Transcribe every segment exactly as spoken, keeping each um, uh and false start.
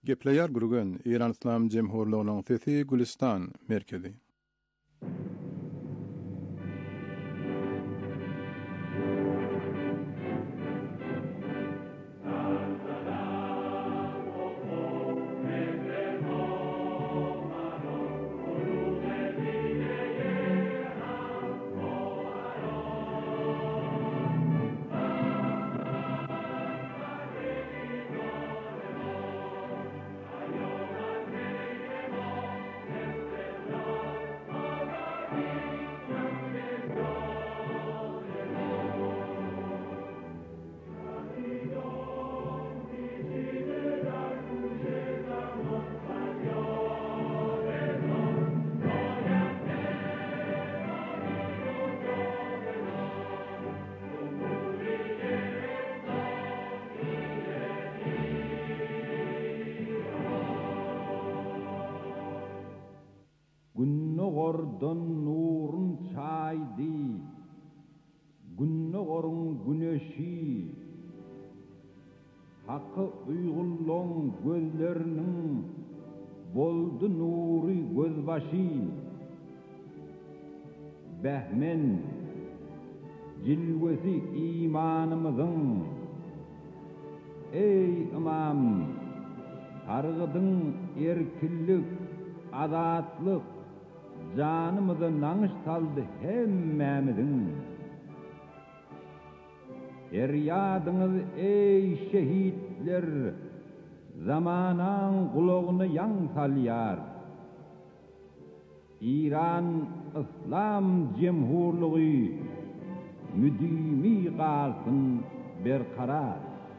Gepleyer gurgun İran İslam Cemhurluğu'nun sesi Gülistan merkezi. Günnogordan nurun çaydı, günnogorun güneşi, hakkı uygulun gözlerinin boldu nuri gözbaşı, behmen cilvesi imanımızın, ey imam, targıdın erkillik, azatlık, canımızı nanış saldı hemmemizin. Feryadınız ey şehitler, zamanan kulağını yan salyar. İran İslam Cemhurluğu müdimi kalsın berkarar.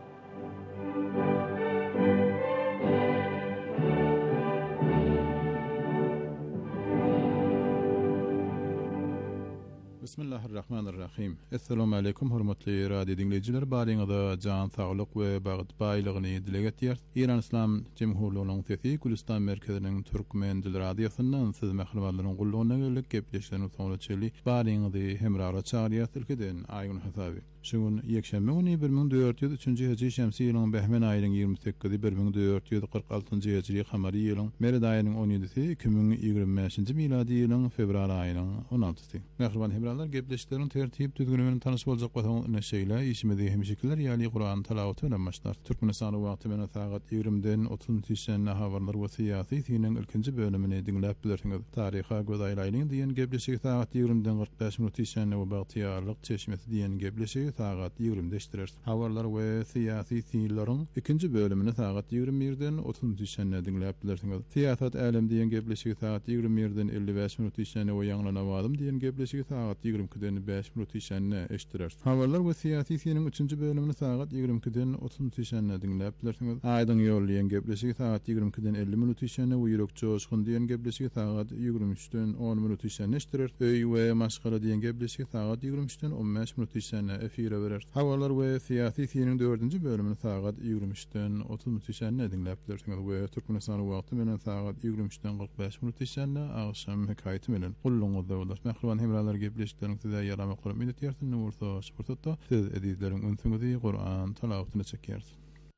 Bismillahirrahmanirrahim. Assalamu alaykum hormatly radio dinleyijiler. Baryňyza jan saglyk we bagyt baýlygyny dile getýär. İran İslam Cemhurluğunyň sesi Gülistan merkeziniň türkmen dil radiosundan siz mährumatlaryň gullugyna gelip gepleşýän soňra çeli baryňyzy hemrara çağırýar tilkeden aýyn hasaby. Şuň ýekşembe güni bir ming dört ýüz üçinji hijri şemsi ýylyň behmen aýynyň ýygrimi sekizi bir ming dört ýüz kırk altynjy hijri kamary ýylyň meret aýynyň on ýedisi iki ming ýygrimi beşinji miladi ýylyň fevral aýynyň on altysy. Mähruman hemralar gepleşikleriň tertip düzgünü bilen tanyş boljak bolsaň näşeýle işimizi hemşekiler ýaly Qur'an tilawat bilen başlar. Türkmenistan wagty mena sagat ýigrimden otuz tişden habarlar we syýasy siniň ilkinji bölümini dinläp bilersiňiz. Taryha göz aýlaýlyň diýen gepleşik sagat ýigrimden kırk beş minut tişden we bagtyýarlyk çeşmesi diýen gepleşik sagat ýigrimde işdirer. Habarlar we syýasy sinlaryň ikinji bölümini sagat ýigrim birden otuz tişden dinläp bilersiňiz. Syýasat älim diýen gepleşik sagat ýigrim birden elli beş minut tişden we ýaňlanawadym diýen gepleşik sagat ýigrim ikiden beş minut tişden işdirer. Habarlar we syýasy siniň üçinji bölümini sagat ýigrim ikiden otuz tişden dinläp bilersiňiz. Aýdyň ýollaýan gepleşik sagat ýigrim ikiden elli minut tişden we ýürek joşkun diýen gepleşik sagat ýigrim üçden on minut tişden işdirer. Öý we maşgara diýen gepleşik sagat ýigrim üçden on beş minut tişden efire berer. Habarlar we syýasy siniň dördünji bölümini sagat ýigrim üçden otuz minut tişden dinläp bilersiňiz we Türkmenistan wagty menen sagat ýigrim üçden kırk beş minut tişden agşam hekaýaty bilen gulluňyzda bolar. Mähruman hemralar gepleşikleriniň size ýaramak bilen umyt etýärsin. Nursa şuhurtatda siz edizleriň öňsüňizi Qur'an tilawatyna çekýärsiz.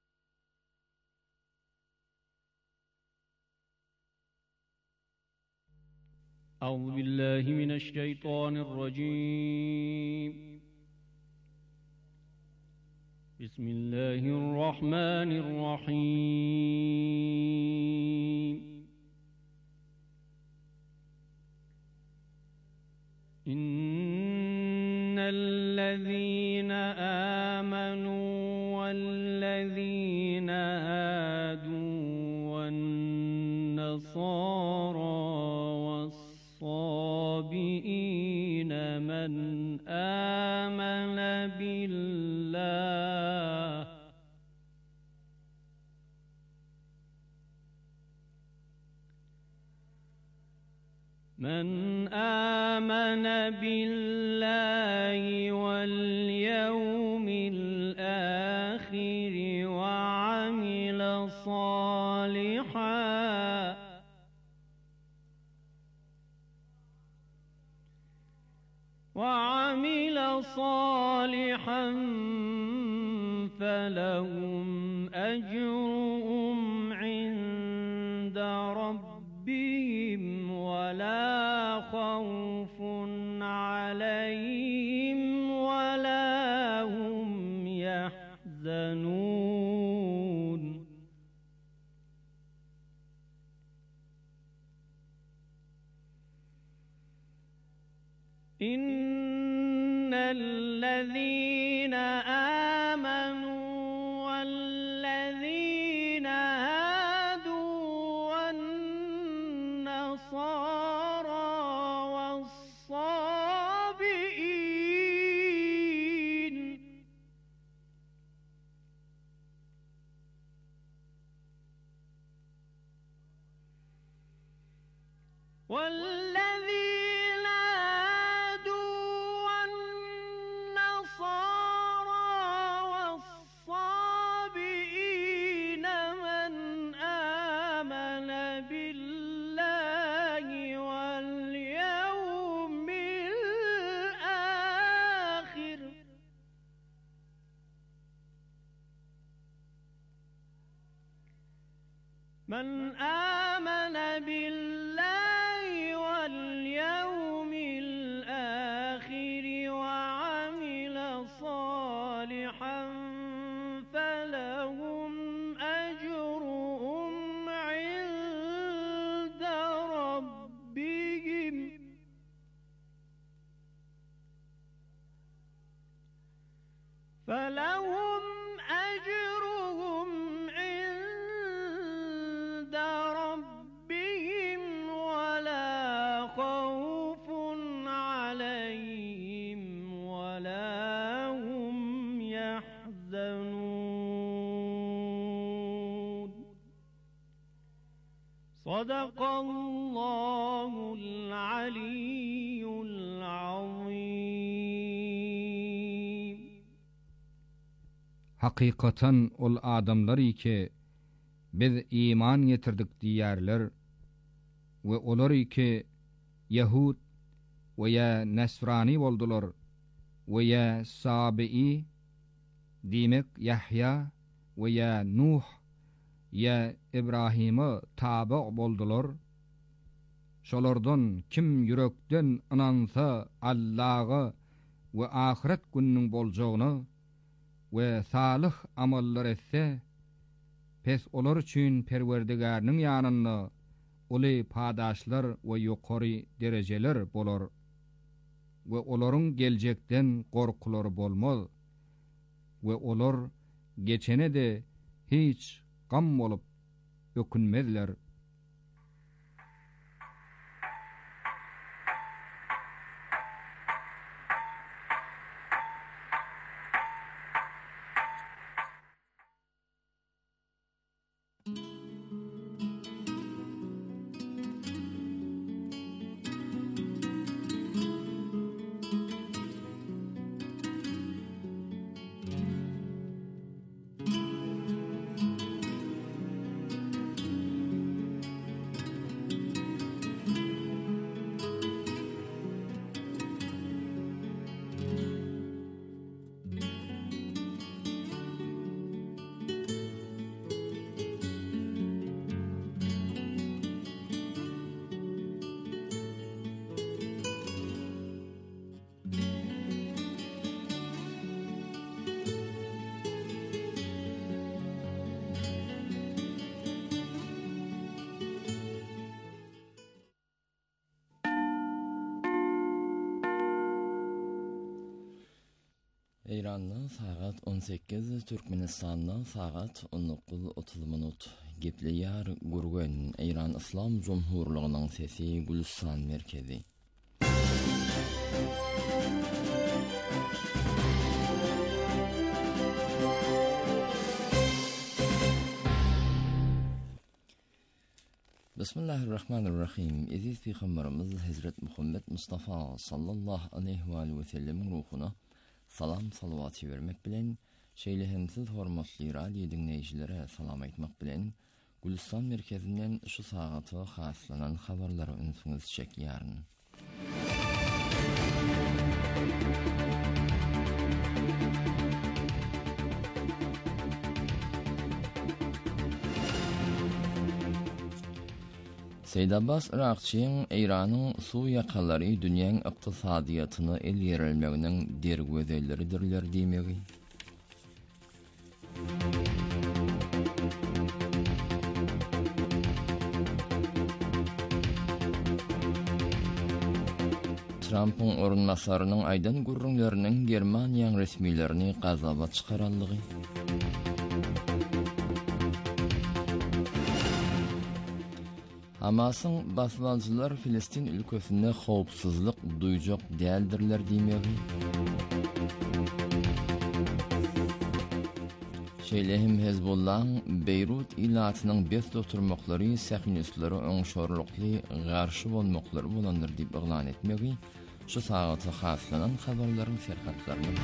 Euzu billahi mineşşeytanirracim. Bismillahirrahmanirrahim. İnnellezîne âmenû vellezîne hâdû ven-nesârâ vess-sâbiîne men âmene billâh men âmene billahi vel yevmil âhir ve amile sâlihan وعمل صالحا فلهم أجرهم عند إن الذين آمنوا والذين هادوا والنصارى والصابئين والذين هادوا والنصارى والصابئين من آمن بالله واليوم الآخر من آمن بالله واليوم الآخر وعمل صالحا فلهم أجرهم عند ربهم فلهم أجرهم عند ربهم ولا خوف عليهم ولا هم يحزنون. صدق الله العلي العظيم. Hakikaten ol adamları ki biz iman getirdik diyarlar ve olar ki Yahud ve ya Nesrani oldular ve ya Sabi'i demek Yahya ve ya Nuh ya İbrahim'e tabi oldular. Şolardan kim yürekten inansa Allah'a ve ahiret gününün bolacağını ve salih amallar etse, pes olar üçün Perverdigarnyň ýanynda uly padaşlar we ýokary dereceler bolar we olaryň geljekden gorkulary bolmaz we olar geçene de hiç gam bolup ökünmezler. İran'da saat on sekiz, Türkmenistan'da saat on dokuz otuz minut. Gepliyar Gurgen, İran İslam Cumhurluğu'nun sesi Gülistan merkezi. Bismillahirrahmanirrahim. Aziz Peygamberimiz Hazret Muhammed Mustafa sallallahu aleyhi ve sellem ruhuna salam salavatı vermek bilen, şeýlehemsiz hormatly radio dinleýijilere salam aýtmak bilen, Gülistan merkezinden şu sagatı haslanan habarlary ünsüňiz çekýärn. Seyyid Abbas Irakçyň Iranyň suw ýakalary dünýäň ykdysadyýatyny el ýerilmeginiň dergözeleridirler diýmegi. Trump'ın orunmasarının aydan gurrunlarının Germaniyan resmilerini gazaba çıkarallığı. Hamas'ın basmancılar Filistin ülkesinde howpsuzlyk duyjak däldirler diýmegi. Şeýlehim Hezbollah'ın Beyrut ilatynyň best oturmaklary sähinislere öňşorlukly garşy bolmaklary bolandyr diýip eglan etmegi. Şu sagata haslanan habarlaryň serhatlaryny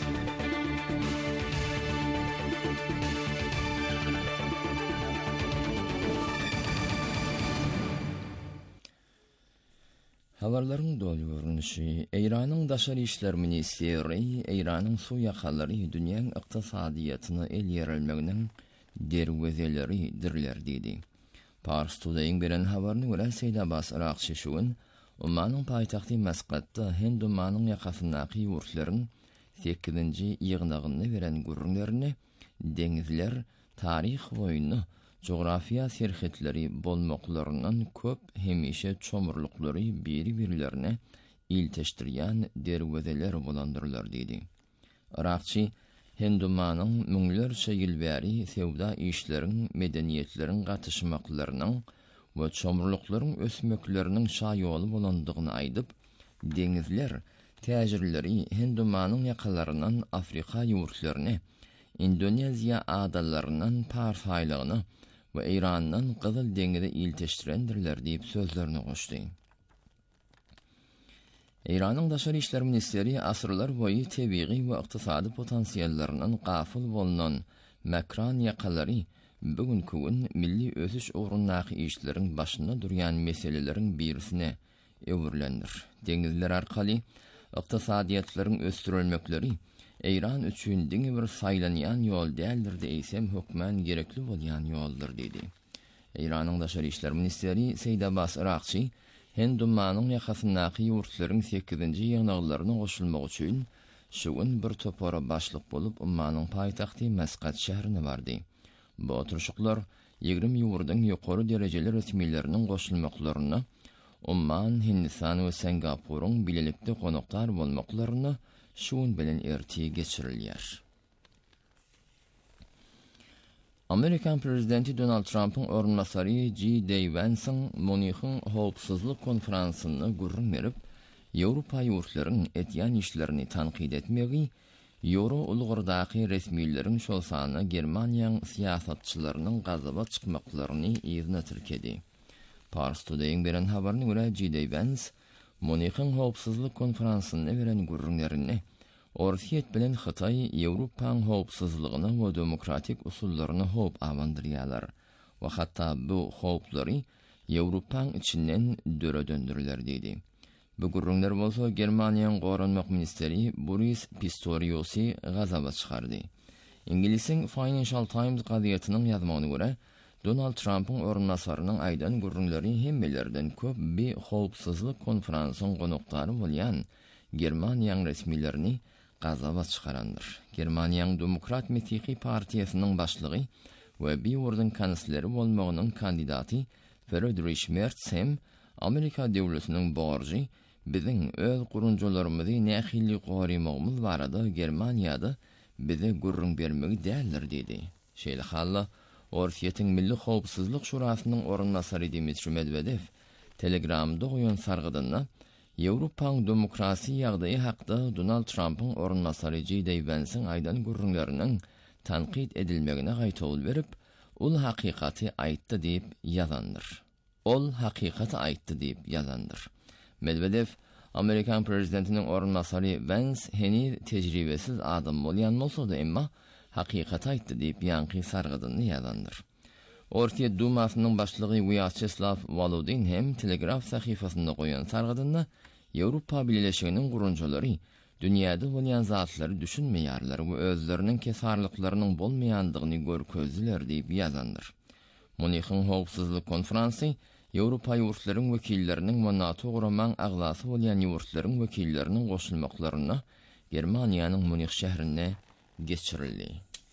Habarlaryň dolu görünüşi, Eýranyň daşar işler ministeri, Eýranyň suw ýakalary dünýäň ykdysadyýatyny el ýerelmeginiň derwezeleri dirler diýdi. Pars Today'ın beren habaryna görä Seýda-Bas Irakçy şuň, Omanyň paýtagty Maskatda Hind Omanyň ýakasyndaky ýurtlaryň sekizinji ýygnagyny beren gurrunlaryny deňizler taryh boýuny Coğrafiya serhetleri bolmaklarynyň köp hemişe çomurluklary biri-birilerine ilteşdirýän derwezeler bolandyrlar diýdi. Irakçy Hindumanyň müňlerçe ýyl bäri sewda işleriň, medeniýetleriň gatyşmaklarynyň we çomurluklaryň ösmekleriniň şaýoly bolandygyny aýdyp, deňizler täjirleri Hindumanyň ýakalaryndan Afrika ýurtlaryny, Indoneziya adalaryndan Pars aýlygyny we Eýrandan Gyzyl deňize ilteşdirendirler diýip sözlerini goşdy. Eýranyň daşary işler ministeri asyrlar boýy tebii we ykdysady potensiallarynyň gafyl bolunan Makran ýakalary bugünkü gün milli ösüş ugrundaky işleriň başynda durýan meseleleriň birisine öwürlendir. Deňizler arkaly ykdysadyýatlaryň östürilmekleri Eýran üçin diňe bir saýlanýan ýol däldir diýsem hökmän gerekli bolýan ýoldur diýdi. Eýranyň daşary işler ministeri Seýda-Bas Irakçy Hindumanyň ýakasyndaky ýurtlaryň sekizinji ýygnaklaryna goşulmak üçin şuň bir topara başlyk bolup Omanyň paýtagty Maskat şäherine bardy. Bu oturuşyklar ýigrim ýurdyň ýokary derejeli resmileriniň goşulmaklaryny, Oman, Hindistan we Singapuryň bilelikde konaklar bolmaklaryny şuň bilen erti geçirilýär. Amerikan prezidenti Donald Trump'ın orunmasary J D Vance'ın Münih'in howpsuzlyk konferansyny gurrun berip, Ýewropa ýurtlaryň etýän işlerini tanqid etmegi, Ýewro ulgurdaky resmileriň şol sany Germaniýanyň siýasatçylarynyň gazaba çykmaklaryny ýerine tirkedi. Pars Today'ın beren habaryna görä J D Vance, Münih'in howpsuzlyk konferansyny beren gurrunlaryny Orsiýet bilen Hytaý Ýewropaň howpsuzlygyny we demokratik usullaryny howp awandyrýarlar. We hatda bu howplary Ýewropaň içinden döre döndüriler diýdi. Bu gurrunlar bolsa Germaniýanyň goranmak ministeri Boris Pistoriusy gazaba çykardy. İngilisin Financial Times gazetynyň ýazmagyna görä, Donald Trump'ın orunmasarynyň aýdan gurrunlary hemmelerden köp bir howpsuzlyk konferansynyň gonaklary bolýan Germaniýanyň resmilerini gazaba çykarandyr. Germaniýanyň Demokrat Metiqi partiýasynyň başlygy we bir ýurdun kansleri bolmagynyň kandidaty Friedrich Merz hem Amerika döwletiniň borjy biziň öz gurunjolarymyzy nähili gorymagymyz barada Germaniýada bize gurrun bermegi däldir diýdi. Şeýle halla Orsiýetiň Milli Howpsuzlyk Şurasynyň orunmasary Dmitri Medvedew Telegramda goýan sargydyna Ýewropaň demokrasi ýagdaýy hakda Donald Trump'ın orunmasary J D Vance'ın aýdan gurrunlarynyň tanqid edilmegine gaýtawl berip, ol hakykaty aýtdy diýip ýazandyr. Ol hakykaty aýtdy diýip ýazandyr. Medvedew Amerikan prezidentiniň orunmasary Vance henüz tejribesiz adam bolýan bolsa-da emma hakykaty aýtdy diýip ýanky sargydyny ýazandyr. Ortiýa Dumasynyň başlygy Vyacheslav Volodin hem Telegraf sahyfasynda goýan sargydyna Ýewropa Birleşiginiň gurunjylary dünýäde bolýan zatlary düşünmeýärler we özleriniň kesarlyklarynyň bolmaýandygyny görkezdiler diýip ýazandyr. Münih'in howpsuzlyk konferansy Ýewropa ýurtlaryň wekilleriniň we NATO guramaň aglasy bolýan ýurtlaryň wekilleriniň goşulmaklaryny Germaniýanyň Münih şäherine geçirildi.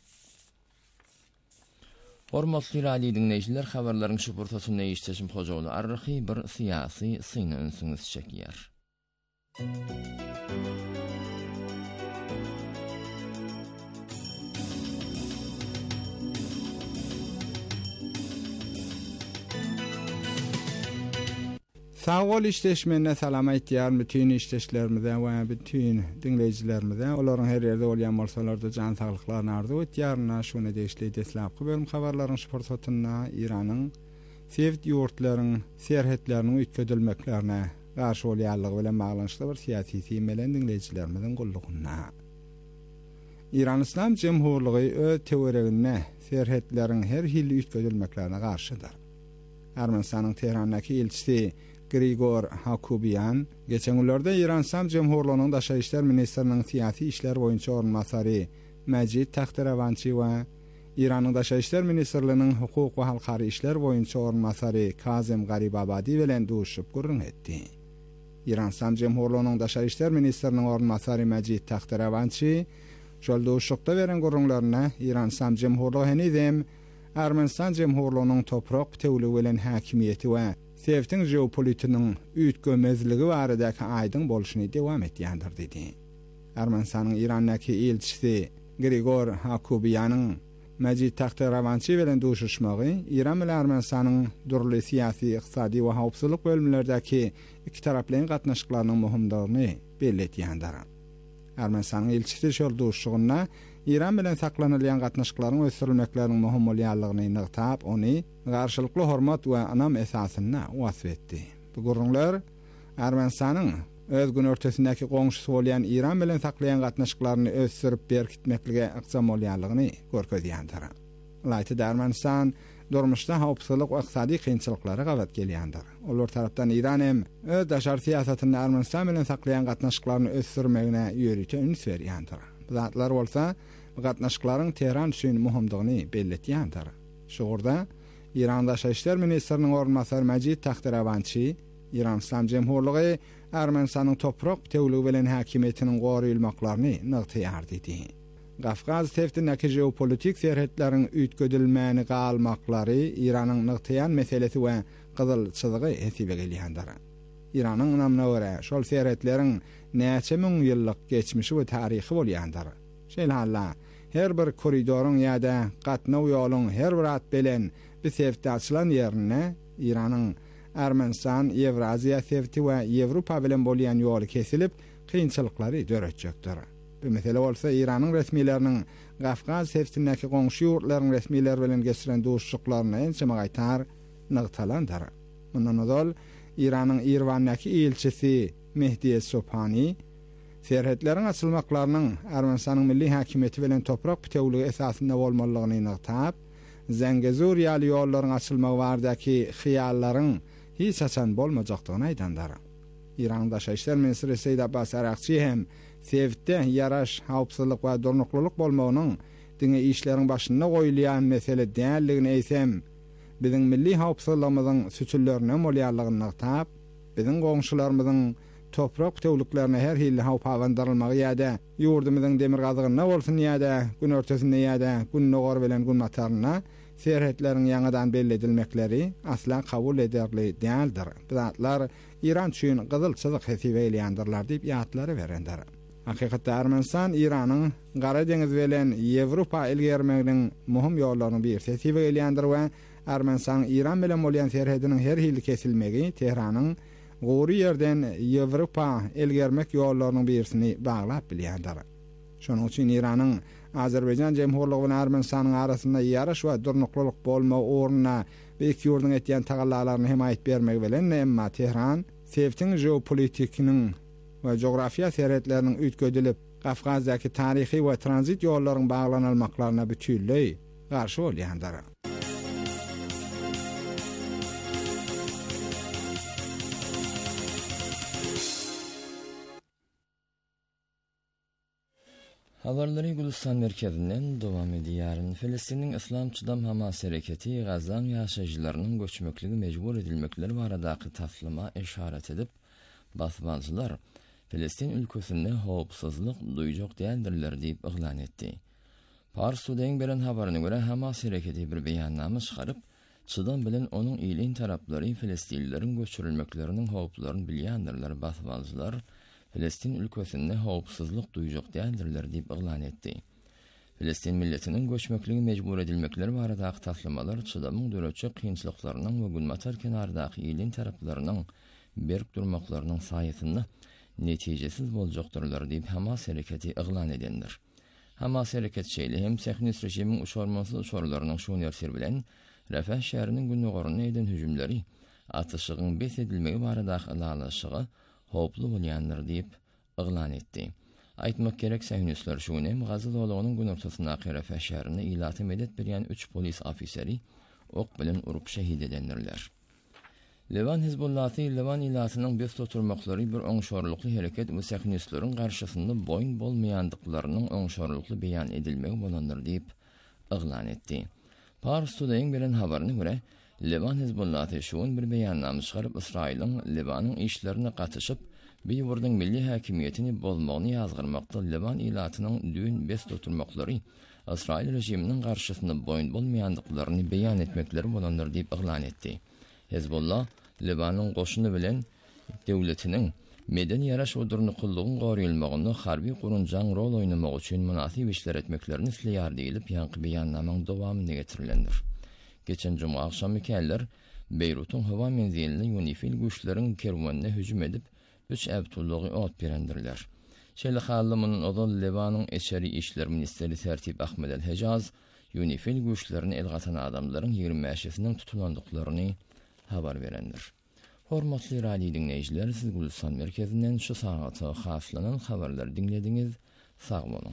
Hormatly radio dinleýijiler, habarlaryň şu burtasyny eýişdirişim hojaly arryhy bir syýasy syny ünsüňiz çekýär. Sağ ol işleşmene salamat diyar bütün işleşlerimize ve bütün dinleyicilerimize. Onların her yerde olyan bolsalarda can sağlıklarını arzu et. Yarına şunu deşli deslapkı bölüm haberlerin şportatına İran'ın sevd yurtların serhetlerinin ütködülmeklerine karşı olyanlığı bilen bağlanışlı bir siyasi simelen dinleyicilerimizin kulluğuna. İran İslam Cumhurluğu öz teoreğine serhetlerin her hilli ütködülmeklerine karşıdır. Ermenistan'ın Tehran'daki elçisi Grigor Hakubiyan geçen günlerde İran İslam Cumhurluğu'nun Daşa İşler Ministerinin siyasi işler boyunca orunmasarı Mecid Taxteravanchi ve İran'ın Daşa İşler Ministerliğinin hukuk ve halkari işler boyunca orunmasarı Kazem Garibabadi bilen duşup gurrun etti. İran İslam Cumhurluğu'nun Daşa İşler Ministerinin orunmasarı Mecid Taxteravanchi şol duşukta veren gurrunlarına İran İslam Cumhurluğu henizem Ermenistan Cumhurluğu'nun toprak tevlü bilen hakimiyeti ve Sevtin jeopolitinin ütkömezligi baradaki aydın bolşunu devam etdiyandır dedi. Ermenistan'ın İran'daki elçisi Grigor Hakubiyan'ın Mecid Taxteravanchi bilen duşuşmağı İran bilen Ermenistan'ın durly siyasi, iqtisadi ve hawpsızlyk bölümlerdeki iki taraplyň gatnaşyklarynyň muhimdygini belli etdiyandır. Ermenistan'ın elçisi şol duşuşygyna İran bilen saklanylýan gatnaşyklaryň ösürilmekleriniň muhim bolýanlygyny nykap, ony garşylykly hormat we anam esasyna wasf etdi. Bu gurrunlar Ermenistanyň öz gün örtesindäki goňşusy bolýan İran bilen saklayan gatnaşyklaryny ösürip berkitmeklige aqsam bolýanlygyny görkezýändir. Laýty Ermenistan durmuşda hawpsızlyk we iqtisadi kynçylyklara gabat gelýändir. Olar tarapdan İran hem öz daşar siýasatyny Ermenistan bilen saklayan gatnaşyklaryny ösürmegine ýörüte üns berýändir. Bu zatlar bolsa gatnaşyklaryň Tehran üçin muhimdigini belli etýändir. Şurda İran Daşa İşler Ministeriniň orunmasary Mecid Taxteravanchi İran İslam Cumhurluğu Ermenistanyň toprak tewligi bilen hakimiýetiniň goraýylmaklaryny nyktyýar dedi. Gafgaz teftindäki jeopolitik serhetleriň ütködülmäni galmaklary İranyň nyktyýan meselesi we gyzyl çyzygy hesaba gelýändir. İranyň namyna görä şol serhetleriň näçe müň ýyllyk geçmişi we taryhy bolýandyr. Şeýle halla her bir koridoryň ýa-da gatnaw ýoluň her bir at bilen bir sevdi açılan ýerine İranyň Ermenistan, Ewraziýa sevdi we Ýewropa bilen bolýan ýoly kesilip kynçylyklary döretjekdir. Bu mesele bolsa İranyň resmiýetleriniň Gafgaz sevdindäki goňşy ýurtlaryň resmiýetleri bilen geçiren duşuşyklaryny ençe magaytar nyktalandyr. Mundan öňe İranyň İrwandäki elçisi Mehdi Sopani serhetleriň açylmaklarynyň Ermenistanyň milli hakimiýeti bilen toprak tewligi esasynda bolmalygyny nykap, Zengezur ýaly ýollaryň açylmagy baradaky hyýallaryň hiç açan bolmajakdygyny aýdandyr. İran Daşa İşler Ministri Seýid Abbas Arakçy hem sevde yaraş, hawpsızlyk we durnuklylyk bolmagynyň diňe işleriň başynda goýulýan mesele däldigini eýsem, biziň milli hawpsızlygymyzyň sütüllerine bolýanlygyny nykap, biziň goňşularymyzyň toprak tewlüklerine her hilli hawpawandyrylmagy ýa-da ýurdumyzyň demir gazygyna bolsun ýa-da gün örtesinde ýa-da gün nogor bilen gün mataryna serhetleriň ýangadan belli edilmekleri asla kabul ederli däldir. Bu zatlar İran üçin gyzyl çyzyk hesaba edilýändirler diýip ýatlary berendir. Hakykatda Ermenistan İranyň Gara deňiz bilen Ýewropa ilgermeginiň muhim ýollaryny bir hesaba edilýändir we Ermenistan İran bilen bolýan serhediniň her hilli kesilmegi Tehranyň gowy ýerden Ýewropa ilgermek ýollarynyň birisini baglap bilýändir. Şonuň üçin İranyň Azerbaycan Cumhurluğu bilen Ermenistanyň arasynda ýaraş we durnuklylyk bolma ornuna we iki ýurdun etýän tagallalaryny himayet bermek bilen emma Tehran sevtin jeopolitikiniň we jografiýa serhetleriniň ütködülip Gafgazdaky taryhy we tranzit ýollaryň baglanylmaklaryna bütünlüğ garşy bolýandyr. Habarlary Gülistan merkezinden dowam edýär. Filistiniň Islamçydam Hamas hereketi Gazan ýaşaýjylarynyň göçmekligi mejbur edilmekleri baradaky taslima işaret edip, basmançylar Filistin ülkesinde howpsuzlyk duýjak däldirler diýip yglan etdi. Parsudeň beren habaryna görä Hamas hereketi bir beýannama çykaryp, çydam bilen onuň ýylyn taraplary Filistinlileriň göçürilmekleriniň howplaryny bilýändirler. Basmançylar Filistin ülkesinde howpsuzlyk duýjak däldirler diýip ýylan etdi. Filistin milletiniň göçmekligi mejbur edilmekleri baradaky taslamalar çydamyň döretçi kynçylyklarynyň we günmatar kenardaky ýylyn taraplarynyň berk durmaklarynyň saýatynda netijesiz boljakdyrlar diýip Hamas hereketi ýylan edendir. Hamas hereket şeýle hem Sahnis rejimiň uçurmansy uçurlarynyň şu ýersir bilen Rafah şäheriniň gündogaryna eden hüjümleri atyşygyň bes edilmegi baradaky ýylanşygy howply bolýandyr diýip ýylan etdi. Aýtmak gerek Sahnisler şuny hem Gaza dowlagynyň gün ortasynda Rafah şäherine ýylaty medet berýän üç polis ofiseri ok bilen urup şehit edendirler. Levan Hizbullahy Levan ýylatynyň bes oturmaklary bir oňşarlykly hereket we Sahnisleriň garşysynda boýun bolmaýandyklarynyň oňşarlykly beýan edilmegi bolandyr diýip ýylan etdi. Pars Today bilen habaryna görä, Levan Hizbullahy şuň bir beýannama çykaryp Israýlyň Lebanyň işlerine gatyşyp, bir ýurduň milli häkimiýetini bolmagyny ýazgyrmakda Levan ýylatynyň düýün bes oturmaklary Israýl rejiminiň garşysynda boýun bolmaýandyklaryny beýan etmekleri bolandyr diýip ýylan etdi. Hezbollah, Lebanyň goşuny bilen döwletiniň meden ýaraş odurny kullugyň goraýylmagyny harby gurunjaň rol oýnamak üçin munasyp işler etmeklerini isleýär diýilip ýanky beýannamaň dowamyny getirilendir. Geçen cuma akşamı keller Beyrut'un hava menziline UNIFIL güçlerin kerwanına hücum edip üç evtulluğu ot berendirler. Şeýle halymyň odal Lebanyň eşeri işler ministeri Tertip Ahmed el-Hejaz UNIFIL güçlerini el gatan adamlaryň ýigirmi beşisiniň tutulandyklaryny habar berendir. Hormatly radio dinleýijiler, siz Gulistan merkezinden şu saata haslanan habarlar dinlediňiz. Sag bolun.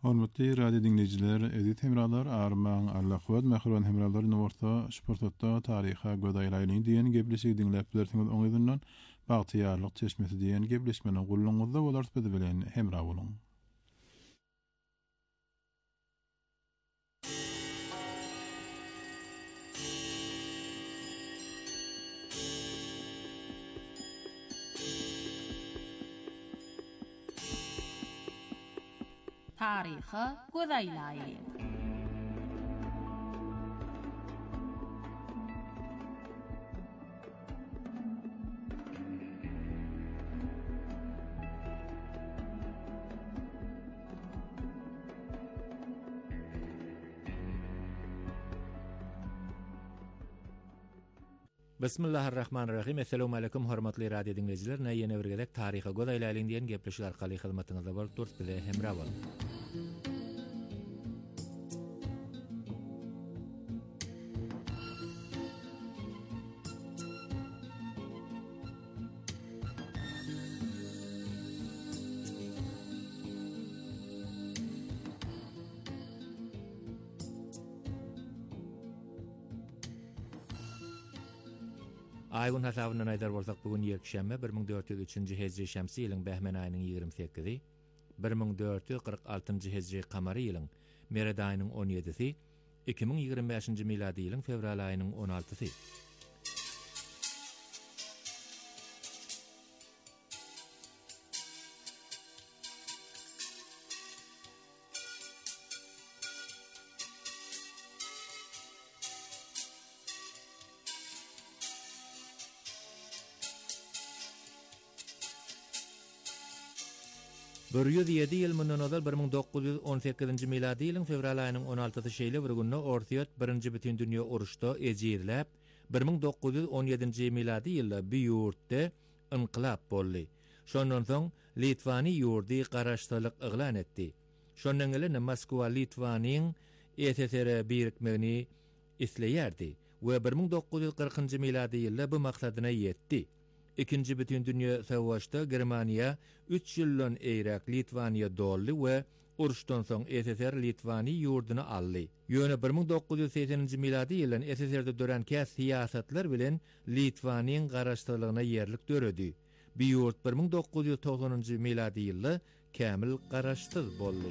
Hormatly radio dinleyijiler, edit hemralar arman Allah wad mahruwan hemralar norta sportda taryha godaýlaryny diýen gebleşigi dinläp bilersiňiz oňyzyndan bagtyýarlyk çeşmesi diýen gebleşmeni gulluňyzda bolarsyz bilen hemra boluň. Taryha godaýlaryny. Bismillahirrahmanirrahim. Assalamu alaykum hormatly radio dinleyijiler. Näýene bir gezek taryha godaýlaryny diýen gepleşik arkaly hyzmatyňyzda bolup durýar bilen hemra boluň. Aygun hasabyny aýdar bolsak bugün ýekşäme bir ming dört ýüz üçinji hejri şämsi ýylyň Behmen aýynyň ýygrimi sekizi, bir ming dört ýüz kırk altynjy hejri kamary ýylyň Merede aýynyň on ýedisi, iki ming ýygrimi beşinji miladi ýylyň fevral aýynyň on altysy. bir yüz ýedi ýyl mundan ozal bir ming dokuz ýüz on sekizinji miladi ýylyň fevral aýynyň on altysy şeýle bir günde Ortiýat birinji bütün dünýä uruşda ejirläp, bir ming dokuz ýüz on ýedinji miladi ýylda bu ýurtda inqilab boldy. Şondan soň Litvany ýurdy garaşdyrlyk eglan etdi. Şondan gelen Moskwa Litvanyň S S R birikmegini isleýärdi we bir ming dokuz ýüz kırkynjy miladi ýylda bu maksadyna ýetdi. İkinci bütün dünya savaşda Germaniya üç ýyldan eýrak Litvaniya doldy we uruşdan soň S S R Litvany ýurduny aldy. Ýöne bir ming dokuz ýüz sekseninji miladi ýylyň S S R'de dörenkä siýasatlar bilen Litvanyň garaşdyrlygyna ýerlik döredi. Bu ýurt bir ming dokuz ýüz togsonunji miladi ýylda kämil garaşdyr boldy.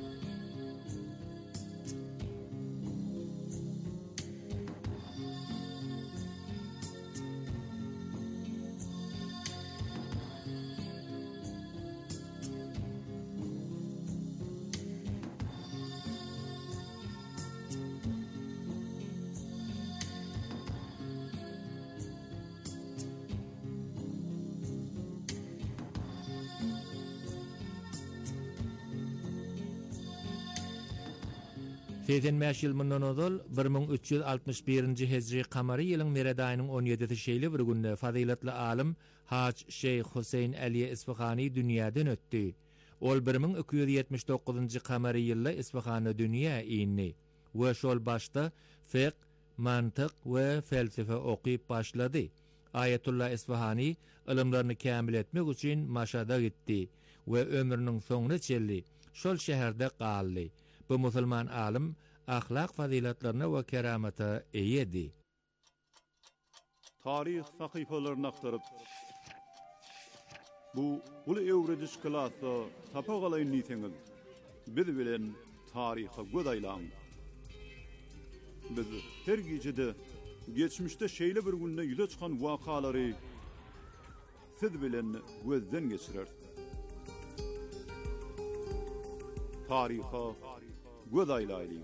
seksen beş ýyl mundan ozal bir ming üç ýüz altymyş birinji hejri kamary ýylyň Merede aýynyň on ýedisi şeýle bir günde fazylatly alim Haç Şeyh Huseyn Ali Isfahani dünýäden ötdi. Ol bir ming iki ýüz ýetmiş dokuzynjy kamary ýylda Isfahany dünýä ýyny we şol başda fiqh, mantyk we felsefe okyp başlady. Ayetullah Isfahani ilmlerini kämil etmek üçin Maşada gitdi we ömrüniň soňuna çeldi. Şol şäherde galdy. Bu musulman alim ahlak fazilatlaryna we keramata eýedi. Tarih sahypalaryny aktaryp bu uly ewrediş klasy tapagalyň niýetiňiz biz bilen taryha godaýlaň. Biz her gejede geçmişde şeýle bir günde ýüze çykan wakalary siz bilen gözden geçirer. Taryha godaýlaýyn.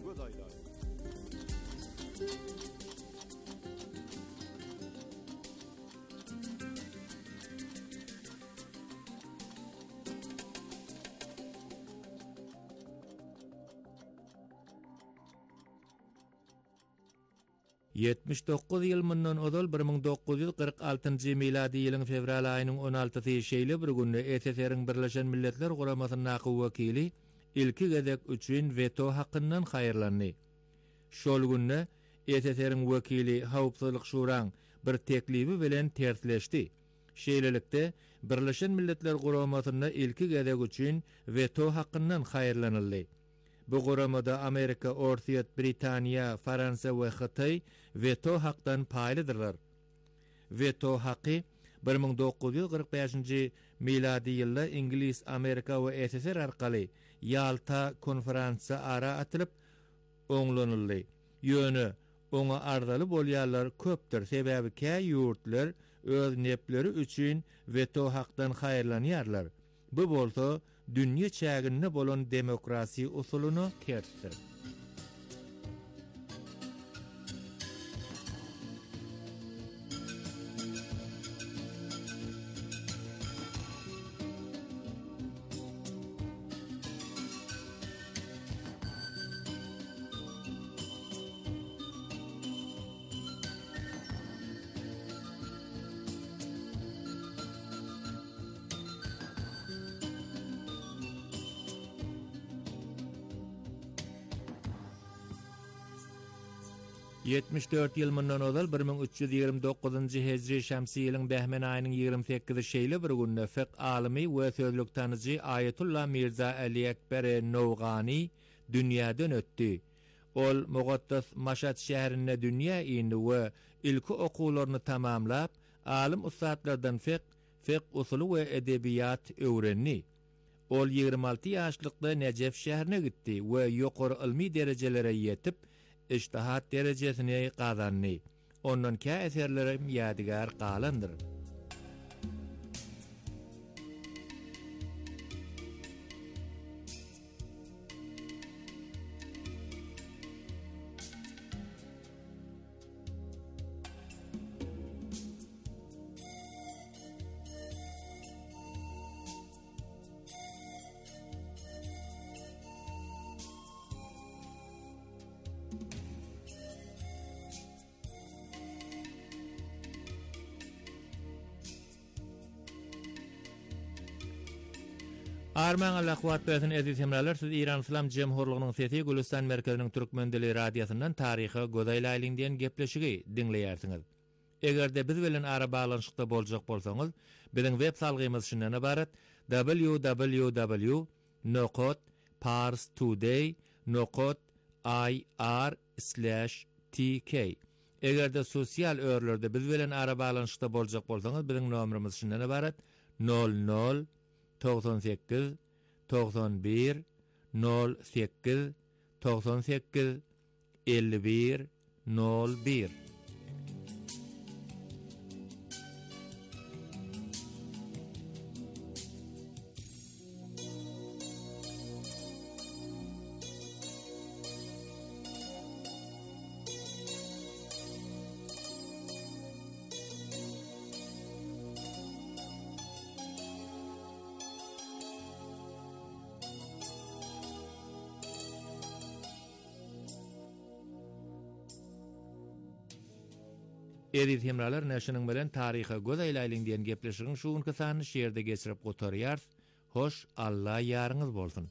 yetmiş dokuz ýyl mundan ozal bir ming dokuz ýüz kırk altynjy miladi ýylyň fevral aýynyň on altysy şeýle bir günde S S R'ň Birleşen Milletler Guramasynyň naky wekili ilki gezek üçin veto hakkyndan haýyrlandy. Şol günde S S R'ň wekili Hawpsuzlyk Şuraň bir teklibi bilen tersleşdi. Şeýlelikde Birleşen Milletler Guramasyna ilki gezek üçin veto hakkyndan haýyrlanyldy. Bu guramada Amerika, Ortiyat, Britaniya, Fransa we Xitay veto hakdan paýlydyrlar. Veto haqqy bir ming dokuz yüz qirq beşinji miladi ýylda İngiliz, Amerika we S S R arkaly Yalta konferansa ara atylyp oňlanyldy. Ýöne oňa ardaly bolýarlar köpdir. Sebäbi käý ýurtlar öz nepleri üçin veto hakdan haýyrlanýarlar. Bu bolsa dünýä çäginde bolan demokrasi usulyny tersdir. yetmiş dört ýyl mundan ozal bir ming üç yüz ýygrimi dokuzynjy hejri şämsi ýylyň Behmen aýynyň ýygrimi sekizi şeýle bir günde fiq alimy we sözlük tanyjy Ayetullah Mirza Ali Ekber Nowgani dünýäden ötdi. Ol Mugattas Maşhad şäherinde dünýä indi we ilki okuwlaryny tamamlap alim ustadlardan fiq, fiq usuly we edebiýat öwrenni. Ol ýygrimi alty ýaşlykda Nejef şäherine gitdi we ýokary ilmi derejelere ýetip İjtihat derejesini kazandy. Ondan kä eserlerim ýadygar galandyr. Arman Allah kuwat bersin aziz hemralar, siz İran İslam Cemhurluğunyň sesi Gülistan merkeziniň türkmen dili radiosyndan taryhy Godaýlaýlyňdan gepleşigi dinleýärsiňiz. Egerde biz bilen ara baglanyşykda boljak bolsaňyz, biziň web salgymyz şundan ibaret: w w w nokta parstoday nokta i r slash t k. Egerde sosial örlerde biz bilen ara baglanyşykda boljak bolsaňyz, biziň nomerimiz şundan ibaret: nol nol doksan sekiz doksan bir nol sekiz doksan sekiz elli bir nol bir. Ediz hemralar näşiniň bilen taryha Godaýlaýlyňdan gepleşigiň şu günki sanyny şeýerde geçirip gotarýar. Hoş, Allah ýaryňyz bolsun.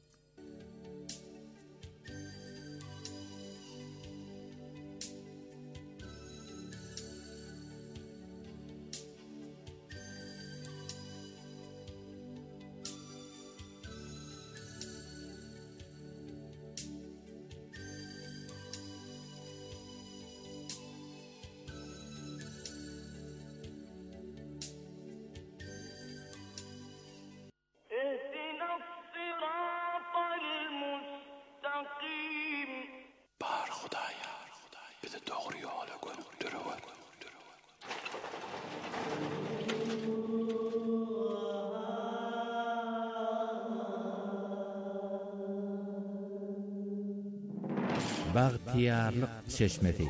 Bagtiyarlyk çeşmesi.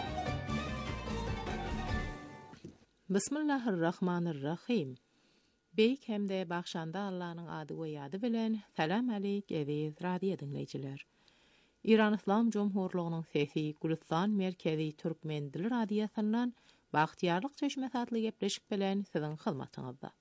Bismillahirrahmanirrahim. Beyk hem de Bakşanda Allah'ın adı ve yadı bilen salam aleyk eziz radio dinleyiciler. İran İslam Cumhurluğu'nun sesi Gülistan Merkezi Türkmen Dili Radyosu'ndan Bahtiyarlık Çeşme satlı gepleşik bilen sizin hizmetiniizde.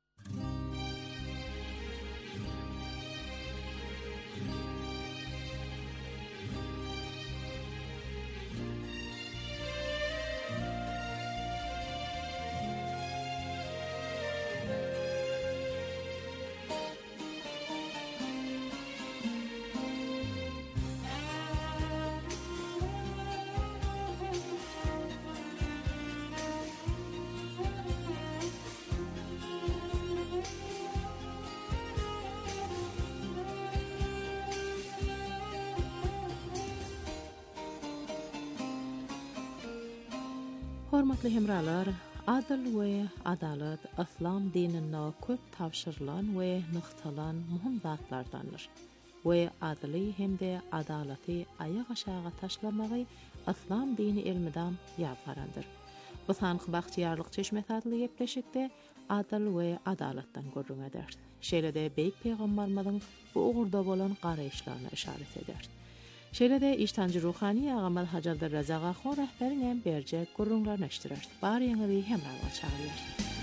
Hormatly hemralar, adil we adalet İslam dininde köp tavşırlan we nıqtalan muhim zatlardandır. We adili hem de adaleti ayak aşağı taşlamagy İslam dini ilmidan yaparandır. Bu sanıq Bahtiyarlık Çeşme satlı gepleşikde adil we adaletdan görrüň eder. Şeýle-de Beyk Peýgamberimiziň bu uğurda bolan garaýşlaryna işaret eder. Şeýle-de iştancı ruhani Agamal Hajar Razak Ağa rehberinden berjek görrüňler neştirer. Bar ýeňi hemraga çağırýar.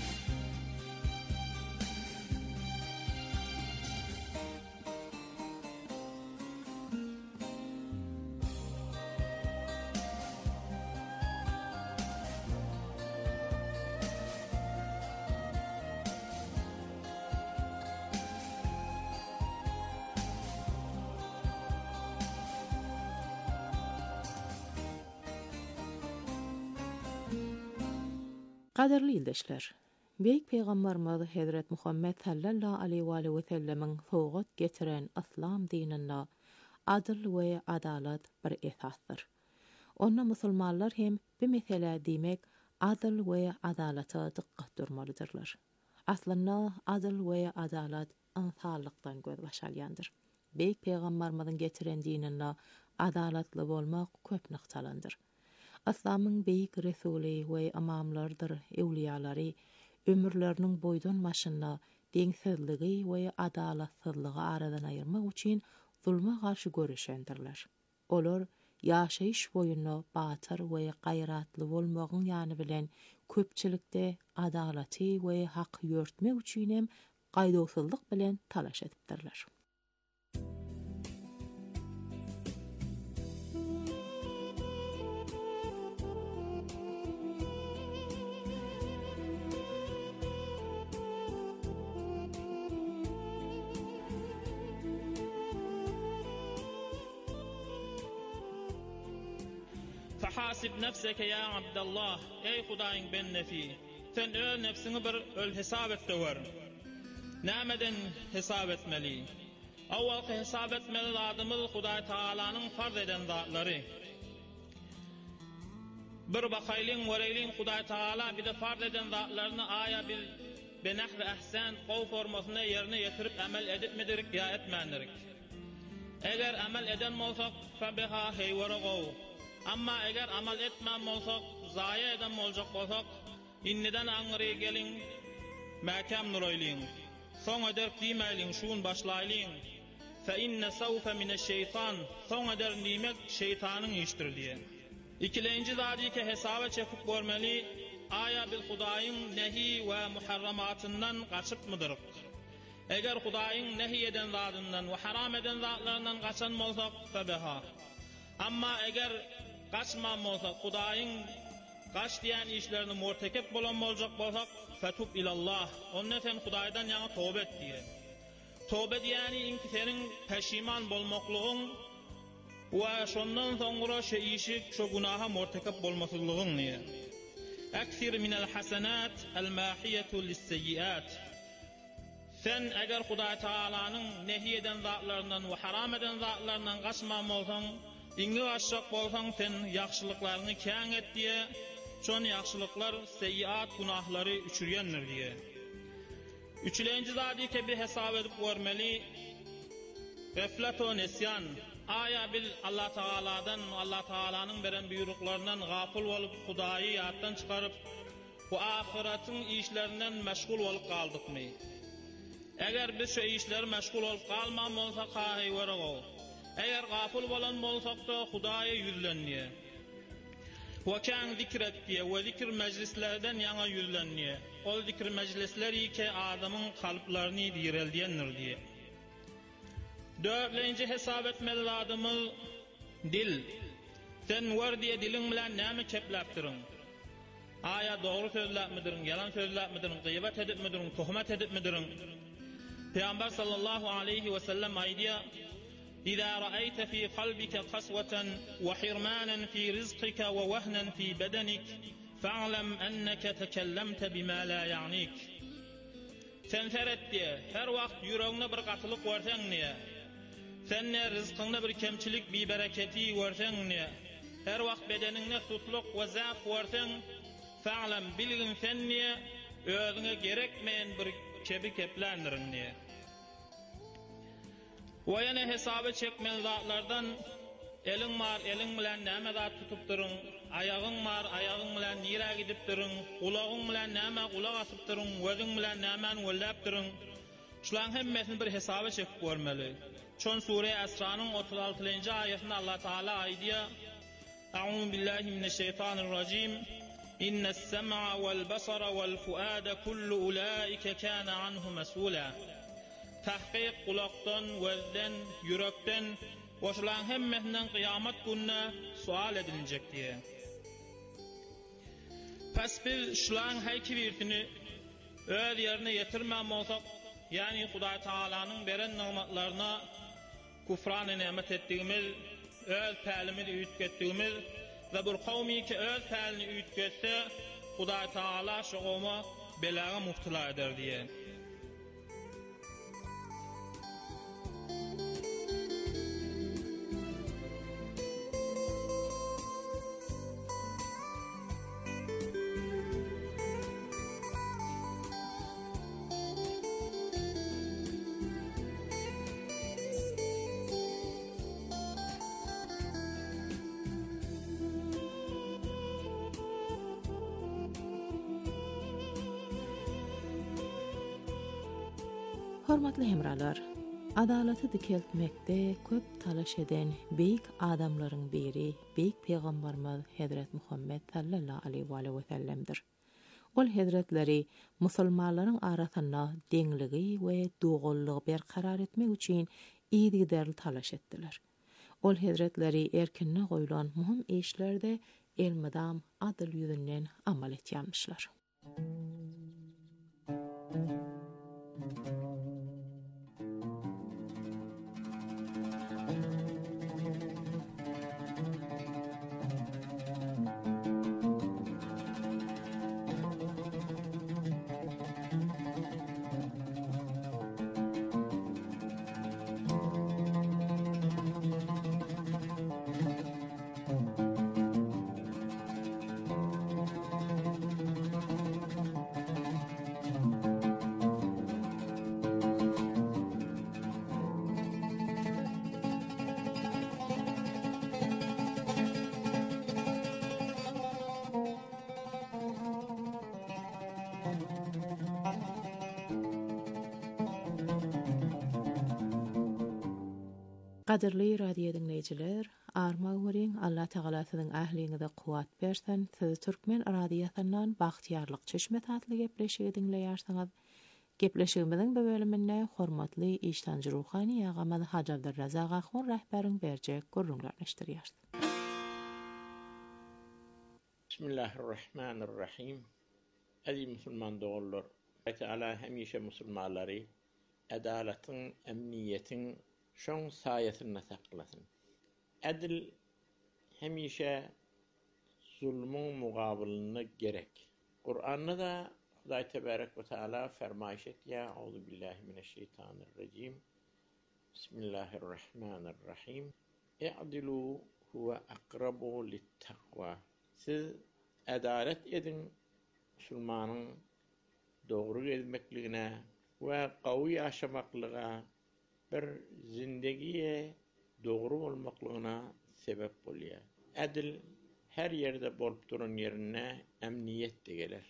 Qaderli ildeşler, Beyk Peýgamberimiz Hazret Muhammed sallallahu aleyhi ve sellemin soğut getiren İslam dininde adil we adalet bir esasdır. Onna musulmanlar hem bir mesele demek adil we adalata diqqat durmalıdırlar. Aslında adil we adalet insanlıktan göz başalyandır. Beyk Peýgamberimizin getiren dininde adaletli bolmak köp nyktalandyr. İslamyň beýik resuli we imamlardyr, ewliýalary ömürleriniň boýdan maşynda deňsizligi we adalatsyzlygy aradan aýyrmak üçin zulma garşy görüşendirler. Olar ýaşaýyş boýunda batyr we gaýratly bolmagyň ýany bilen köpçilikde adalaty we hak ýörtmek üçin hem gaýdawsızlyk bilen talaş edipdirler. Hasib nefseke ya Abdallah, ey Hudaýyň bennefi, sen öl nefsini bir öl hesap et döwer. Nämeden hesap etmeli? Awwalky hesap etmeli adamyl Hudaý Taalanyň farz eden zatlary. Bir bakaýlyň wereýliň Hudaý Taala bir de farz eden zatlaryny aya bir benahri ahsan gow formasyna ýerine ýetirip amel edipmidirik ýa etmändirik. Eger amel eden bolsak fa biha heywara gow. Amma eger amal etmän bolsak, zaýa eden boljak bolsak, inniden aňry gelin, mäkem nuraýlyň. Soň eder diýmäliň, şuň başlaýlyň. Fa inne sawfa mineş-şeytan, soň eder nimek şeytanyň iştirdiýi. İkilenji zady ke hesaba çekip görmeli, aya bil Hudaýyň nehi we muharramatyndan gaçypmydyr? Eger Hudaýyň nehi eden zadyndan we haram eden zatlaryndan gaçan bolsak, fa biha. Amma eger gaçman bolsak, Hudaýyň gaç diýen işlerini mortekep bolan boljak bolsak, fatub ilallah. Onda sen Hudaýdan ýa toba et diýe. Toba diýeni inki seniň peşiman bolmaklygyň we şondan soňra şe işi şo gunaha mortekep bolmaslygyň diýe. Aksir minel hasanat el-mahiyatu lis-seyyiat. Sen eger Hudaý Taalanyň nehi eden zatlaryndan we haram eden zatlaryndan gaçman bolsaň, İňe aşak bolsaň sen ýaxşylyklaryny käň et diýe, şon ýaxşylyklar seyyiat gunahlary üçürýändir diýe. Üçlenji zady ke bir hesap edip görmeli. Gaflat we nesyan, aya bil Allah Taala'dan, Allah Taala'nyň beren buyruklaryndan gafil bolup Hudaýy ýatdan çykaryp, bu ahiretın işlerinden meşgul olup kaldık mı? Eğer biz şu işler meşgul olup kalmam olsak hahi verago. Eğer gafil olan olsak da Hudaya yüzlenniye. Ve kan zikret diye ve zikir meclislerden yana yüzlenniye. O zikir meclisleri ki adamın kalplerini direldiyendir diye. Dörtleyince hesap etmeli adamı dil. Sen var diye dilin bilen näme keplaptırın? Aya doğru sözlap mıdırın, yalan sözlap mıdırın, gıybet edip midirin, tuhmet edip midirin? Peygamber sallallahu aleyhi ve sellem aydiya إذا رأيت في قلبك قسوة وحرمانا في رزقك ووهنا في بدنك فاعلم أنك تكلمت بما لا يعنيك. Sen seret diye her vakt yüreğine bir katılık versen niye? Sen ne rızkında bir kemçilik bir bereketi versen niye? Her vakt bedenine tutluk ve zaaf versen fa'lem bilgin sen niye? Özüne gerekmeyen bir kebi keplendirin niye? Ve yine hesabı çekmeyen zatlardan elin var, elin bilen näme zat tutup durun, ayağın var, ayağın bilen nira gidip durun, kulağın bilen näme kulak asıp durun, gözün bilen nämen vellap durun. Şulan hemmesini bir hesabı çekip görmeli. Çon Sure Esra'nın otuz altıncı ayetinde Allah Teala aydiya A'udhu billahi mineşşeytanirracim. İnnes sem'a vel basara vel fuada kullu ulaika kana anhu mes'ula. Tahqiq kulaktan, gözden, yürekten, oşulan hemmesinden kıyamet gününe sual edilecek diye. Pes biz şulan hayki birisini öz yerine yetirmem olsak, yani Huday Teala'nın veren nimetlerine kufran-ı nimet ettiğimiz, öz pälimizi üyütkettiğimiz ve bir kavmi ki öz pälini üyütketse, Huday Teala şu kavmi belaga muhtila eder diye. Hormatly hemralar, adalaty dikeltmekde köp talaş eden beýik adamlaryň biri beýik peýgamberimiz Hazrat Muhammed sallallahu aleyhi ve sellem'dir. Ol hazretleri musulmanlaryň arasynda deňligi we dogullygy berkarar etmek üçin iýdi-derli talaş etdiler. Ol hazretleri erkinne goýulan muhim işlerde elmedam adyl ýüzünden amal etýärmişler. Qadirli radio dinleyijiler, arma gören Allah Teala'synyň ähliňize kuwat bersen, sizi Türkmen radiosynyň bagtyarlyk çeşme tatly gepleşigi dinleýärsiňiz. Gepleşigimiziň bu bölüminde hormatly işlanjy ruhani ýagamaz Haji Abdurrazak Ahun rahberiň berjek görüňlerleşdirýär. Bismillahirrahmanirrahim. Aziz musulman dogullar, Allah Teala hemişe musulmanlary adalatyň, emniýetiň şoň saýasyna saklasyn. Adil hemişe zulmün mugabylyny gerek. Kur'an'da da Hudaý tebarek ve Teala fermaýş etýär. Auzu billahi mineşşeytanirracim. Bismillahirrahmanirrahim. İ'dilu huve aqrabu lit-takva. Siz adalet edin, musulmanyň dogry gelmekligine we gawy ýaşamaklyga bir zindegiye dogry bolmaklygyna sebep bolýar. Adil her ýerde bolup duran ýerine emniýet de geler.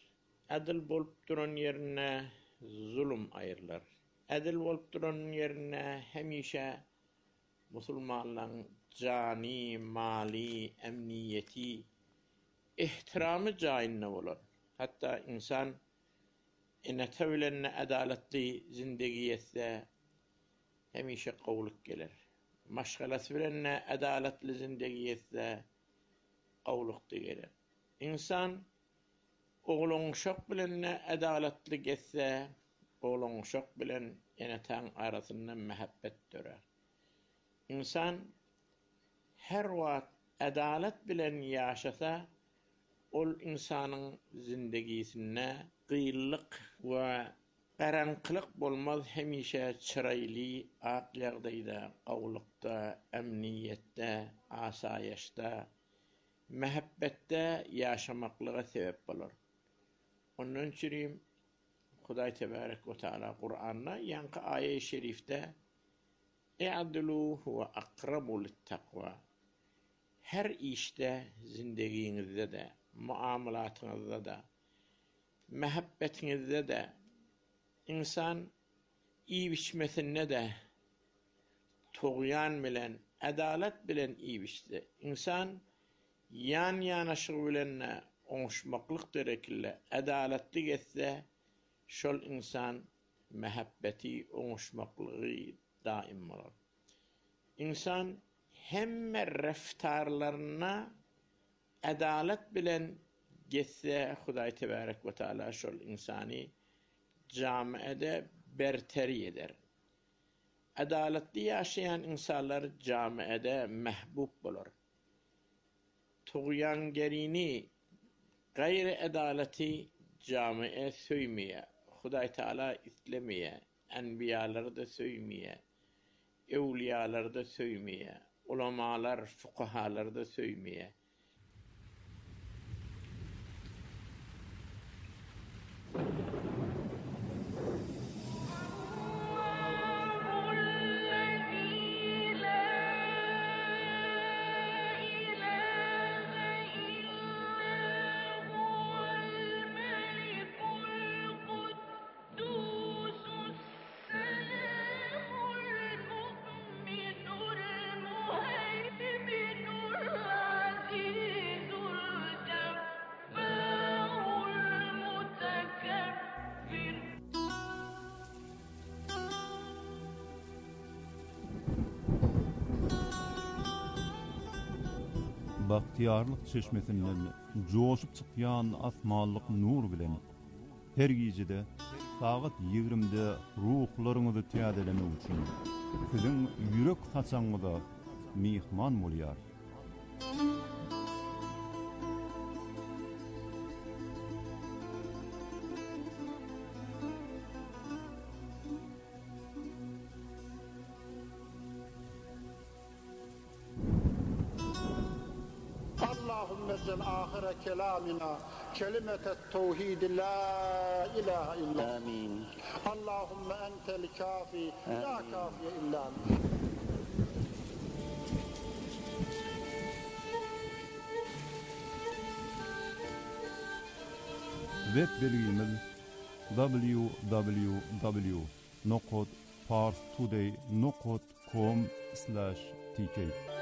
adil bolup duran yerine zulüm ayırlar. Adil bolup duran yerine hemişe Musulmanların cani, mali, emniyeti, ihtiramı cainne bolar. Hatta insan enete bilenne adaletli zindagi etse hemişe qawluk gelir. Maşgalası bilenne adaletli zindagi etse qawluk gelir. İnsan oğlun şok bilenne adaletli getse oğlun şok bilen eneten arasından mehabbet törer. İnsan her wagt adalet bilen yaşasa ol insanın zindegisine qiyinlik ve qaranqılık bolmaz, hemişe çıraylı, aqlaqdayda, qawlukda, emniyette, asayişte, mehabbette yaşamaklığa sebep bolur. Onun için Hudaý Tebarek ve Teala Kur'an'na yankı ayet-i şerifte "İ'dilu huve akrabu lit-takva." Her işte, zindeginizde de, muamalatınızda da, mehabbetinizde de, insan iyi biçmesinde de, tuğyan bilen, adalet bilen iyi biçti. İnsan yan yanaşık bilenle, onuşmaklık derekille, adaletli geçse, şol insan mehabbeti, onuşmaklığı daim olur. İnsan hemme reftarlarına adalet bilen geçse Hudaý Tebarek ve Teala şol insani camiede berteri eder. Adaletli yaşayan insanlar camiede mehbub olur. Tuğyangerini, gayri adaleti camiye söymeye, Hudaý Teala islemeye, enbiyaları da söymeye, evliyaları da söymeye, ulamalar, fukahalar da söymeye. Bahtiyarlık çeşmesinden coşup çıkyan asmanlık nur bilen her gecede saat yigrimde ruhlarınızı tiyadeleme üçün sizin yürek haçanıda mihman bolyar. نزل آخر كلامنا كلمة التوحيد لا إله إلا آمين. اللهم أنت الكافي لا كافي إلا أنت. Web belgimiz w w w nokta parstoday nokta com slash t k.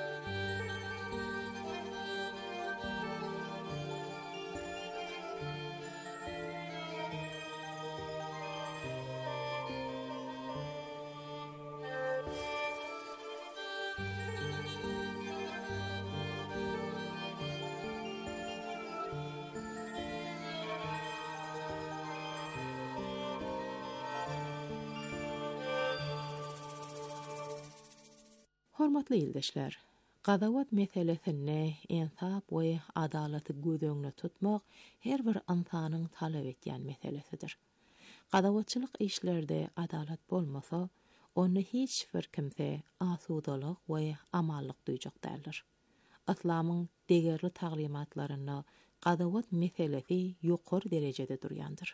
Hormatly ýyldaşlar, gadawat meselesine insap we adalaty göz tutmak her bir insanyň talap etýän meselesidir. Gadawatçylyk işlerde adalat bolmasa, onu hiç bir kimse asudalyk we amallyk duýjak däldir. Islamyň degerli taglimatlaryna gadawat meselesi ýokary derejede durýandyr.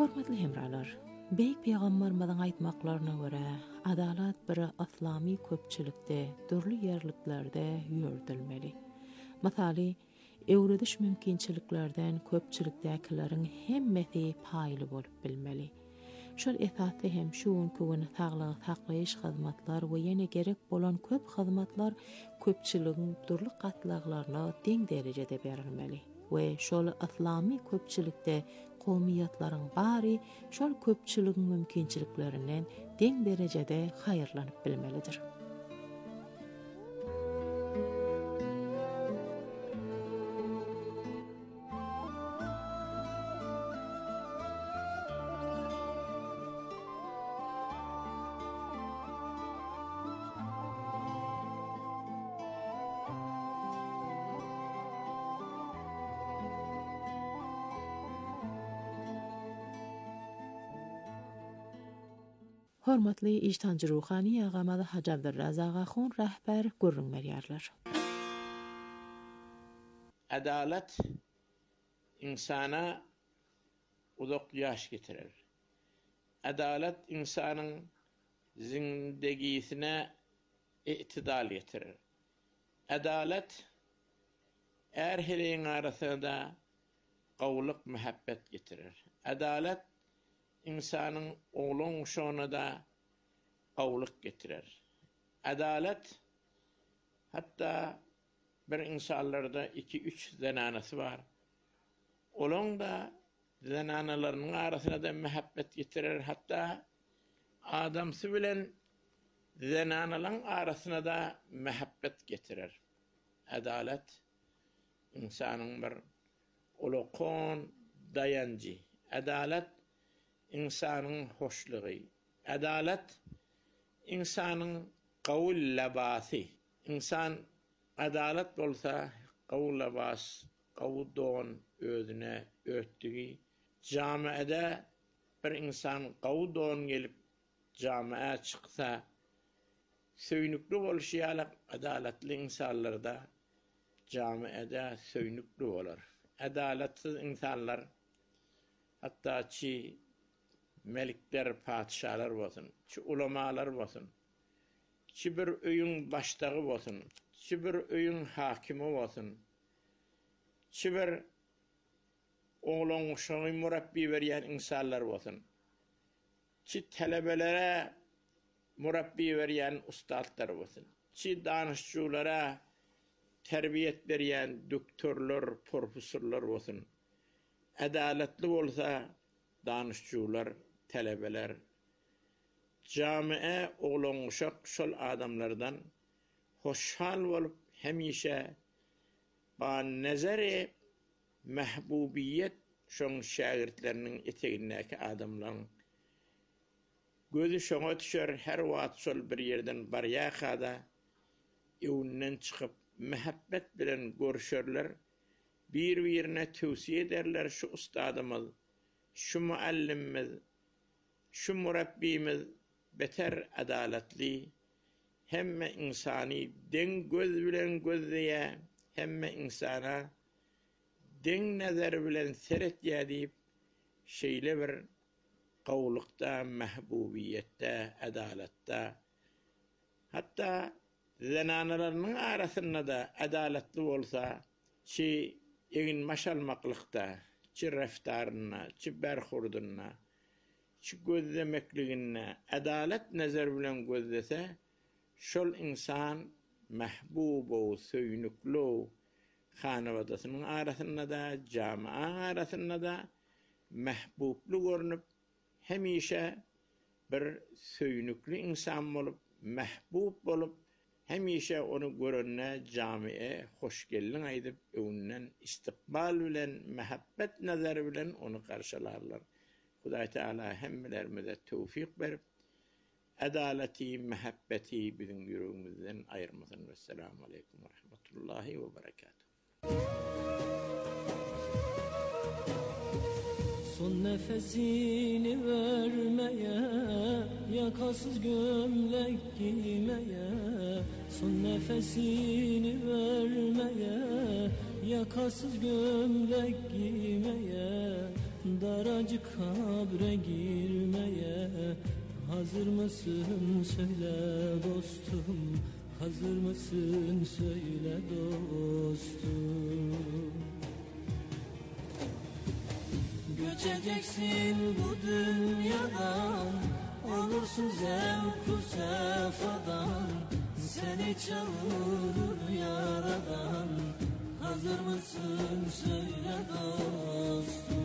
Hormatly hemralar, Beyik Peygamberimiň aýtmaklaryna görä, adalat bir islamy köpçülikde, dürli ýerliklerde ýürütilmeli. Masaly, öwrediş mümkinçiliklerden köpçülikdäkilerin hemmeti paýly bolup bilmeli. Şol esasy hem şuň köwün saglygy saklaýyş hyzmatlar we ýene gerek bolan köp hyzmatlar köpçüligiň durly gatlaglaryna deň derejede berilmeli. We şol islamy köpçülikde kowmiýatlaryň bary şol köpçüligiň mümkinçiliklerinden deň derejede haýyrlanyp bilmelidir. Hormatly ijtancı ruhani agamady Hacı Abdurrazak Ahun rahber gurrun berýärler. Adalet insana uzak yaş getirir. Adalet insanın zindegisine itidal getirir. Adalet erheleyin arasında qawlyk muhabbet getirir. Adalet insanın oğlun şonu da qawlyk getirir. Adalet hatta bir insanlarda iki üç zenanası var. Olon da zenanalarının arasına da muhabbet getirir. Hatta adamsı bilen zenanaların arasına da muhabbet getirir. Adalet insanın bir olokon dayancı. Adalet insanın hoşluğu. Adalet insanın qawl labası. İnsan adalet bolsa qawl labas, qawl don özüne öttügi. Jamiada bir insan qawl don gelip jamiaya çıksa söýnükli bolşýaly adaletli insanlarda jamiada söýnükli bolar. Adaletsiz insanlar hatta çi melikler, padişahlar bolsun, çi ulamalar bolsun, çi bir öýüň başdagy bolsun, çi bir öýüň hakimi bolsun, çi bir oğlan uşagy murabbi berýän insanlar bolsun, çi talebelere murabbi berýän ustadlar bolsun, çi danışçylara terbiyet berýän doktorlar, professorlar bolsun. Adaletli bolsa danışçylar, talebeler, camiye oğlan uşak şol adamlardan hoşhal bolup hemişe ba nezeri mehbubiyet şoň şagirdleriniň etegindäki adamlaryň gözü şoňa düşer, her wagt şol bir yerden barýakada ýönden çykyp muhabbet bilen görüşerler, bir-birine tövsiýe ederler. Şu ustadymyz, şu muallimimiz, şu murabbimiz beter adaletli, hemme insani den göz bilen gözleýä, hemme insana den nazar bilen seretýär diýip şeýle bir qawlykda, mahbubiyetde, adaletde, hatta zenanalarynyň arasynda da adaletli bolsa, çi egin maşalmaklykda, çi reftaryna, çi berhurdyna, çi gözlemekligine adalet nazar bilen gözlese, şol insan mahbub o söýnükli hanawadasynyň arasynda da, jamaa arasynda da mahbubly görnüp, hemişe bir söýnükli insan bolup, mahbub bolup, hemişe onu görenne camiye hoş geldin aýdyp öňünden istikbal bilen, muhabbet nazary bilen onu karşılarlar. Hudaý Taala hemmelerimize tevfik berip adaleti, muhabbeti bizim yüreğimizden ayırmasın. Vesselamu aleyküm ve rahmetullahi ve berekatuhu. Son nefesini vermeye, yakasız gömlek giymeye, son nefesini vermeye, yakasız gömlek giymeye, daracık kabre girmeye hazır mısın söyle dostum, hazır mısın söyle dostum. Göçeceksin bu dünyadan, olursun zevk-u sefadan, seni çağırır yaradan, hazır mısın söyle dostum.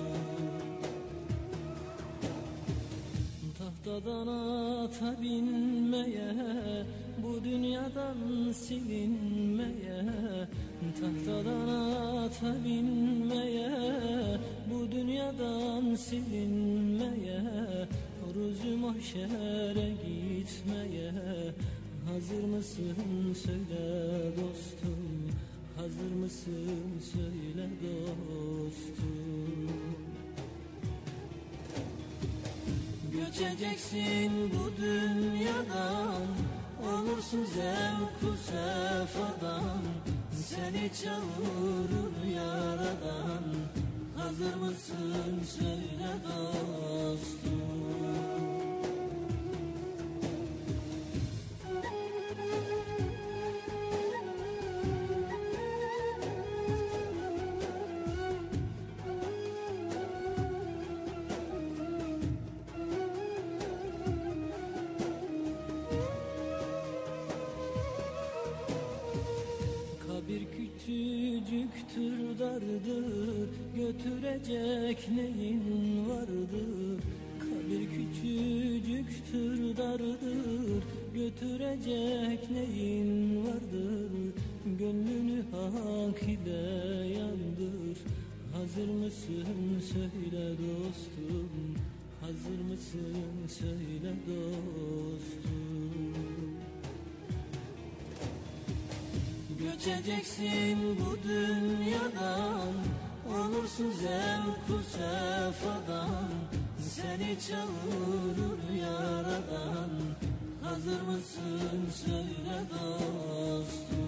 Tahtadan ata binmeye, bu dünyadan silinmeye, tahtadan ata binmeye, bu dünyadan silinmeye, ruzu mahşere gitmeye, hazır mısın söyle dostum, hazır mısın söyle dostum. Göçeceksin bu dünyadan, olursun zevk-u sefadan, seni çağırır yaradan, hazır mısın söyle dostum. Küçücüktür dardır, götürecek neyin vardır? Kabir küçücüktür dardır, götürecek neyin vardır? Gönlünü hak ile yandır, hazır mısın söyle dostum, hazır mısın söyle dostum. Göçeceksin bu dünyadan, olursun zevk-u sefadan, seni çağırır yaradan, hazır mısın söyle dostum.